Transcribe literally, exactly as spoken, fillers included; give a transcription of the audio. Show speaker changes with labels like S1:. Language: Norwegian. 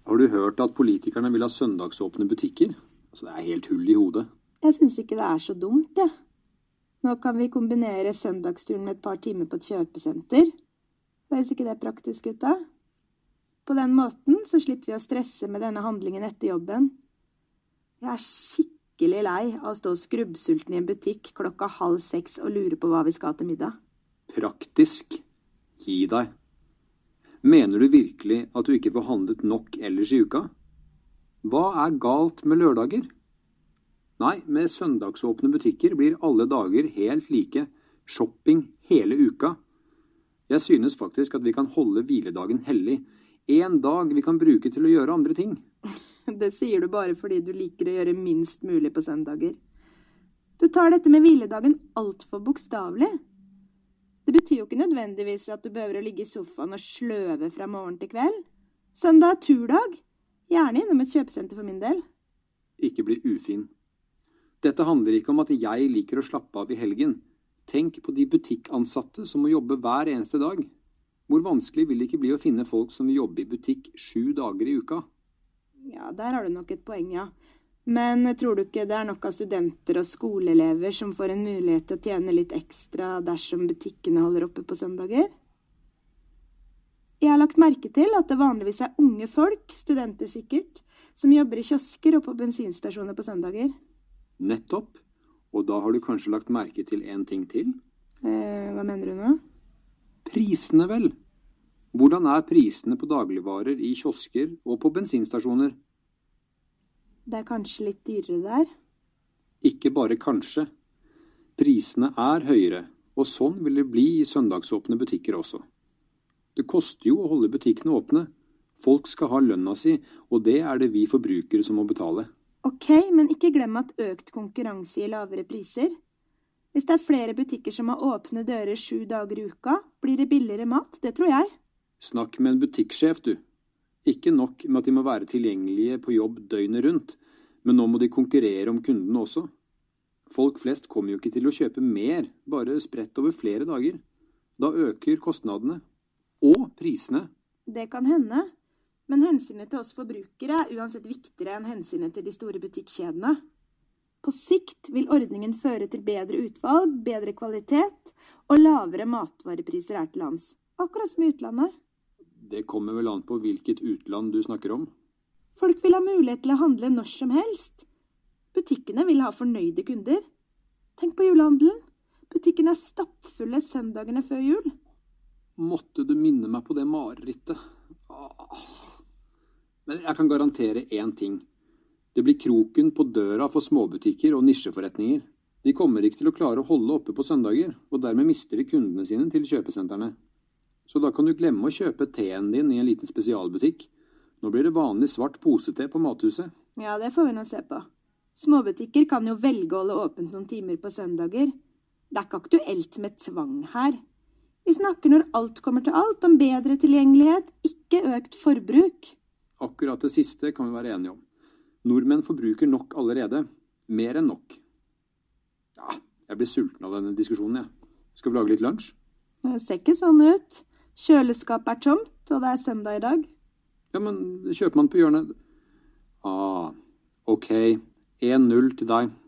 S1: Har du hørt at politikerne vil ha søndagsåpne butikker? Altså, det er helt hull i hodet.
S2: Jeg synes ikke det er så dumt, ja. Nå kan vi kombinere søndagsturen med et par timer på et kjøpesenter. Høres ikke det praktisk ut da? På den måten så slipper vi å stresse med denne handlingen etter jobben. Jeg er skikkelig lei av å stå skrubbsulten i en butikk klokka halv seks og lure på hva vi skal til middag.
S1: Praktisk? Gi deg. Mener du virkelig at du ikke får handlet nok ellers i uka? Hva er galt med lørdager? Nei, med søndagsåpne butikker blir alle dager helt like. Shopping hele uka. Jeg synes faktisk at vi kan holde hviledagen hellig. En dag vi kan bruke til å gjøre andre ting.
S2: Det sier du bare fordi du liker å gjøre minst mulig på søndager. Du tar dette med hviledagen alt for bokstavelig. Det betyr jo ikke nødvendigvis at du behøver å ligge i sofaen og sløve fra morgen til kveld. Søndag er turdag. Gjerne innom et kjøpesenter for min del.
S1: Ikke bli ufin. Dette handler ikke om at jeg liker å slappe av i helgen. Tenk på de butikkansatte som må jobbe hver eneste dag. Hvor vanskelig vil det ikke bli å finne folk som vil jobbe i butikk sju dager i uka?
S2: Ja, der har du nok et poeng, ja. Men tror du ikke det er nok av studenter og skoleelever som får en mulighet til å tjene litt ekstra dersom butikkene holder oppe på søndager? Jeg har lagt merke til at det vanligvis er unge folk, studenter sikkert, som jobber i kiosker og på bensinstasjoner på søndager.
S1: Nettopp. Og da har du kanskje lagt merke til en ting til?
S2: Eh, hva mener du nå?
S1: Prisene vel. Hvordan er prisene på dagligvarer i kiosker og på bensinstasjoner?
S2: Det er kanskje litt dyrere der?
S1: Ikke bare kanskje. Prisene er høyere, og sånn vil det bli i søndagsåpne butikker også. Det koster jo å holde butikkene åpne. Folk skal ha lønna si, og det er det vi forbrukere som må betale.
S2: Ok, men ikke glem at økt konkurranse gir lavere priser. Hvis det er flere butikker som har åpne dører sju dager i uka, blir det billigere mat, det tror jeg.
S1: Snakk med en butikksjef, du. Ikke nok med at de må være tilgjengelige på jobb døgnet rundt, men nå må de konkurrere om kundene også. Folk flest kommer jo ikke til å kjøpe mer, bare spredt over flere dager. Da øker kostnadene. Og prisene.
S2: Det kan hende, men hensynet til oss forbrukere er uansett viktigere enn hensynet til de store butikkjedene. På sikt vil ordningen føre til bedre utvalg, bedre kvalitet og lavere matvarepriser her til lands. Akkurat som i utlandet.
S1: Det kommer vel an på hvilket utland du snakker om.
S2: Folk vil ha mulighet til å handle når som helst. Butikkene vil ha fornøyde kunder. Tenk på julehandelen. Butikkene er stappfulle søndagene før jul.
S1: Måtte du minne meg på det marerittet. Men jeg kan garantere én ting. Det blir kroken på døra for småbutikker og nisjeforretninger. De kommer ikke til å klare å holde oppe på søndager, og dermed mister de kundene sine til kjøpesentrene. Så da kan du glemme å kjøpe teen din i en liten spesialbutikk. Nå blir det vanlig svart posete på mathuset.
S2: Ja, det får vi nå se på. Småbutikker kan jo velge å holde åpent noen timer på søndager. Det er ikke aktuelt med tvang her. Vi snakker når alt kommer til alt om bedre tilgjengelighet, ikke økt forbruk.
S1: Akkurat det siste kan vi være enige om. Nordmenn forbruker nok allerede. Mer enn nok. Ja, jeg blir sulten av denne diskusjonen, jeg. Skal vi lage litt lunsj?
S2: Det ser ikke sånn ut. Kjøleskapet er tomt, og det er søndag i dag.
S1: Ja, men kjøper man på hjørnet? Ah, ok. en null til deg.